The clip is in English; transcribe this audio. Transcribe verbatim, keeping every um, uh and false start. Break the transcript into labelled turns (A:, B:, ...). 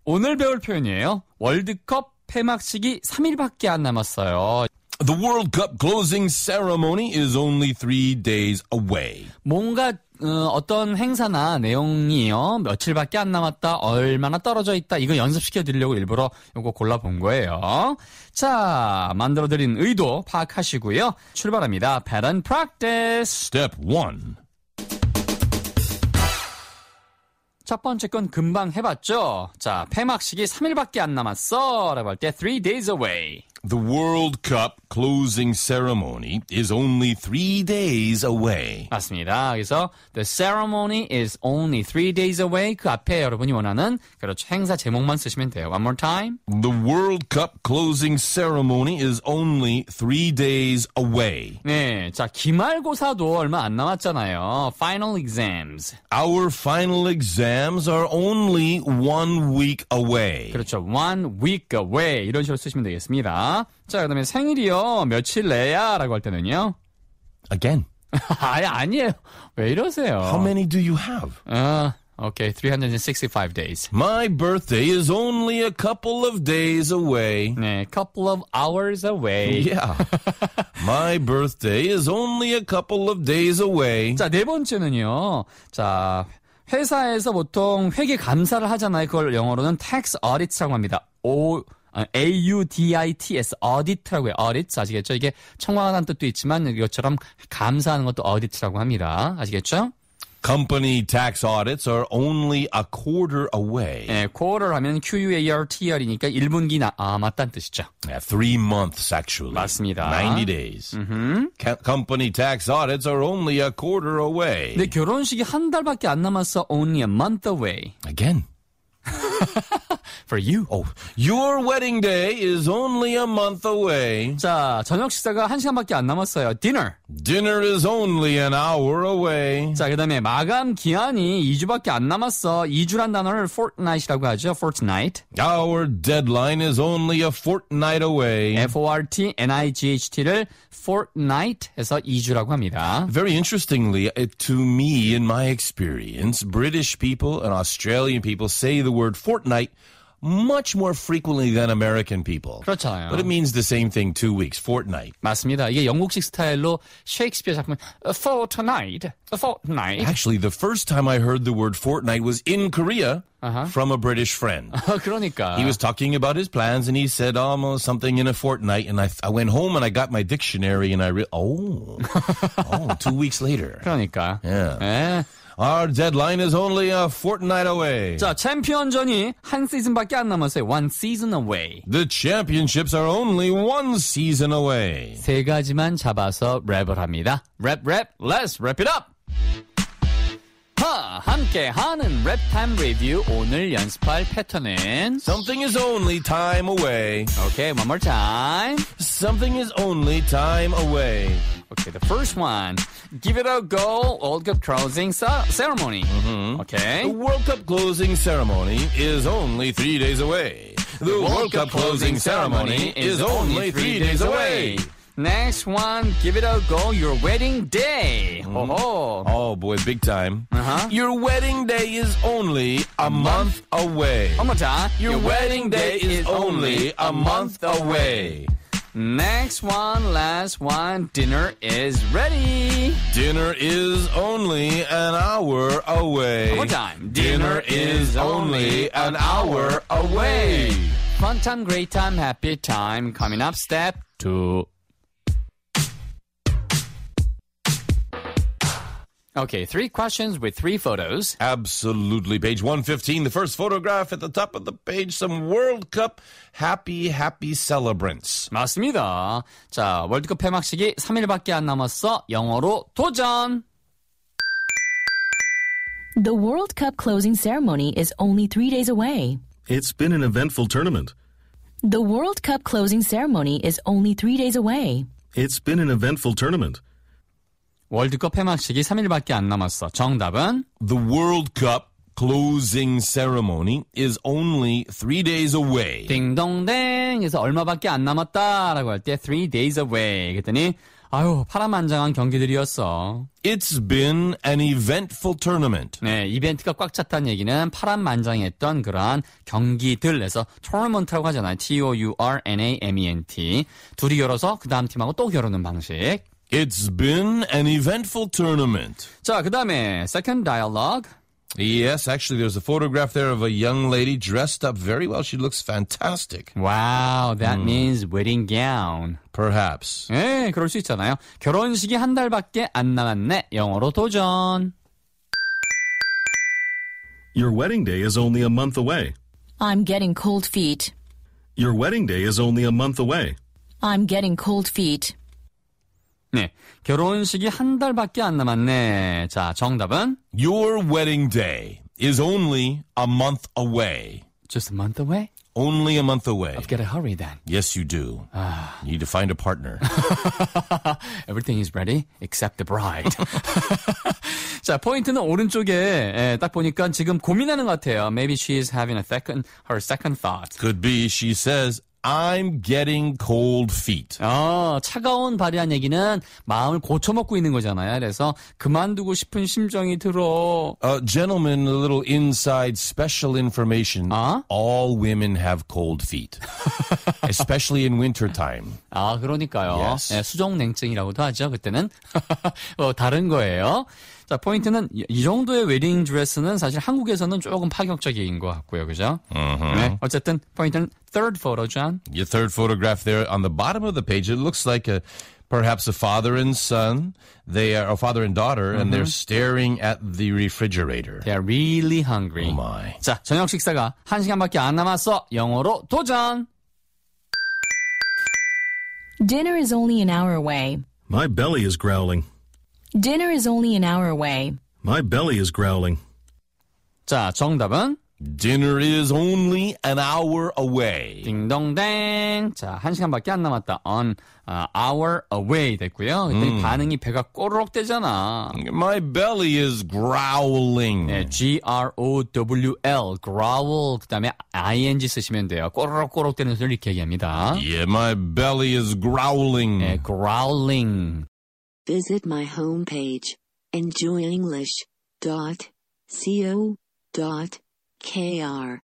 A: 오늘 배울 표현이에요. 월드컵 폐막식이 삼 일밖에 안 남았어요.
B: The World Cup closing ceremony is only three days away.
A: 뭔가 어, 어떤 행사나 내용이요. 며칠밖에 안 남았다. 얼마나 떨어져 있다. 이거 연습시켜드리려고 일부러 이거 골라본 거예요. 자, 만들어드린 의도 파악하시고요. 출발합니다. Pattern practice.
B: Step one.
A: 첫 번째 건 금방 해봤죠? 자, 폐막식이 삼 일밖에 안 남았어. 라고 할 때 three days away.
B: The World Cup closing ceremony is only three days away.
A: 맞습니다. 그래서 the ceremony is only three days away. 그 앞에 여러분이 원하는 그렇죠. 행사 제목만 쓰시면 돼요. One more time.
B: The World Cup closing ceremony is only three days away.
A: 네, 자 기말고사도 얼마 안 남았잖아요. Final exams.
B: Our final exams are only one week away.
A: 그렇죠. One week away. 이런 식으로 쓰시면 되겠습니다. 자, 그 다음에 생일이요. 며칠 내야? 라고 할 때는요.
B: Again.
A: 아니, 아니에요. 왜 이러세요?
B: How many do you have?
A: 어, okay, three hundred sixty-five days.
B: My birthday is only a couple of days away.
A: 네, couple of hours away.
B: Yeah. My birthday is only a couple of days away.
A: 자, 네 번째는요. 자, 회사에서 보통 회계 감사를 하잖아요. 그걸 영어로는 tax audit라고 합니다. O A U D I T S, audit라고 해요. audit, 아시겠죠? 이게 청구하다는 뜻도 있지만 이것처럼 감사하는 것도 audit라고 합니다. 아시겠죠?
B: Company tax audits are only a quarter away.
A: 네, quarter 하면 Q U A R T R이니까 일 분기 남았다는 뜻이죠.
B: Yeah, three months, actually.
A: 맞습니다.
B: ninety days. Mm-hmm. Ca- company tax audits are only a quarter away.
A: 근데 결혼식이 한 달밖에 안 남았어. Only a month away.
B: Again.
A: For you.
B: Oh, your wedding day is only a month away.
A: 자, 저녁 식사가 한 시간밖에 안 남았어요. Dinner.
B: Dinner is only an hour away.
A: 자, 그 다음에 마감 기한이 이 주밖에 안 남았어. 이 주란 단어를 fortnight이라고 하죠. fortnight.
B: Our deadline is only a fortnight away.
A: F O R T N I G H T를 fortnight 해서 이 주라고 합니다.
B: Very interestingly, to me, in my experience, British people and Australian people say the word fortnight much more frequently than American people.
A: 그렇잖아요.
B: But it means the same thing, two weeks, fortnight.
A: 맞습니다. 이게 영국식 스타일로 셰익스피어 작품 fortnight, fortnight.
B: Actually, the first time I heard the word fortnight was in Korea uh-huh. from a British friend.
A: 그러니까.
B: He was talking about his plans and he said almost something in a fortnight. And I, I went home and I got my dictionary and I re- oh, oh, two weeks later.
A: 그러니까.
B: Yeah.
A: 네.
B: Our deadline is only a fortnight away.
A: 자, 챔피언전이 한 시즌밖에 안 남았어요. One season away.
B: The championships are only one season away.
A: 세 가지만 잡아서 랩을 합니다. 랩, 랩, let's wrap it up. 하, 함께 하는 랩타임 리뷰. 오늘 연습할 패턴은
B: Something is only time away.
A: Okay, one more time.
B: Something is only time away.
A: Okay, the first one. Give it a go. World Cup closing ce- ceremony. Mm-hmm. Okay.
B: The World Cup closing ceremony is only three days away. The, the World, World Cup closing ceremony is only three days away.
A: Next one. Give it a go. Your wedding day. Mm. Oh,
B: oh boy, big time.
A: Uh-huh.
B: Your wedding day is only a, a month, month away.
A: One more time.
B: Your, Your wedding day is only a month away.
A: Next one, last one. Dinner is ready.
B: Dinner is only an hour away.
A: One more time.
B: Dinner, Dinner is only an hour away.
A: Fun time, great time, happy time. Coming up, step two. Okay, three questions with three photos.
B: Absolutely. Page one fifteen, the first photograph at the top of the page, some World Cup happy, happy celebrants.
A: 맞습니다. 자, 월드컵 폐막식이 삼 일밖에 안 남았어. 영어로 도전!
C: The World Cup closing ceremony is only three days away.
D: It's been an eventful tournament.
C: The World Cup closing ceremony is only three days away.
D: It's been an eventful tournament.
A: 월드컵 폐막식이 삼 일밖에 안 남았어. 정답은?
B: The World Cup closing ceremony is only three days away.
A: 딩동댕! 그래서 얼마밖에 안 남았다라고 할 때 three days away. 그랬더니 아유, 파란만장한 경기들이었어.
B: It's been an eventful tournament.
A: 네, 이벤트가 꽉 찼다는 얘기는 파란만장했던 그러한 경기들에서 tournament라고 하잖아요. T O U R N A M E N T. 둘이 결어서 그 다음 팀하고 또 겨루는 방식.
B: It's been an eventful tournament.
A: 자, 그 다음에 second dialogue.
B: Yes, actually, there's a photograph there of a young lady dressed up very well. She looks fantastic.
A: Wow, that means wedding gown.
B: Perhaps.
A: 네, 그럴 수 있잖아요. 결혼식이 한 달밖에 안 남았네. 영어로 도전.
D: Your wedding day is only a month away.
C: I'm getting cold feet.
D: Your wedding day is only a month away.
C: I'm getting cold feet.
A: 네, 결혼식이 한 달밖에 안 남았네. 자, 정답은
B: Your wedding day is only a month away.
A: just a month away?
B: Only a month away.
A: I've got to hurry then.
B: Yes, you do. You need to find a partner.
A: Everything is ready except the bride. 자, 포인트는 오른쪽에 예, 딱 보니까 지금 고민하는 것 같아요. Maybe she's having a second, her second thought.
B: Could be she says, I'm getting cold feet.
A: 어, 차가운 발이란 얘기는 마음을 고쳐먹고 있는 거잖아요. 그래서 그만두고 싶은 심정이 들어.
B: Uh, gentlemen, a little inside special information.
A: 아?
B: All women have cold feet. Especially in wintertime.
A: 아, 그러니까요.
B: Yes.
A: 예, 수족냉증이라고도 하죠. 그때는 어, 다른 거예요. 자, 포인트는 이, 이 정도의 웨딩 드레스는 사실 한국에서는 조금 파격적인 것 같고요. 그죠?
B: Mm-hmm.
A: 네, 어쨌든 포인트는 third photo, John.
B: Your third photograph there on the bottom of the page, it looks like a perhaps a father and son. They are a father and daughter, mm-hmm. and they're staring at the refrigerator.
A: They are really hungry.
B: Oh my.
A: 자, 저녁 식사가 한 시간밖에 안 남았어. 영어로 도전.
C: Dinner is only an hour away.
D: My belly is growling.
C: Dinner is only an hour away.
D: My belly is growling.
A: 자, 정답은
B: Dinner is only an hour away.
A: 딩동댕. 자, 한 시간밖에 안 남았다. On uh, hour away 됐고요. 그때 반응이 배가 꼬르륵 되잖아.
B: My belly is growling.
A: 네, G R O W L, growl, 그 다음에 ing 쓰시면 돼요. 꼬르륵꼬르륵 되는 소리를 이렇게 얘기합니다.
B: Yeah, my belly is growling.
A: 네, growling.
E: Visit my homepage, enjoy english dot co dot k r.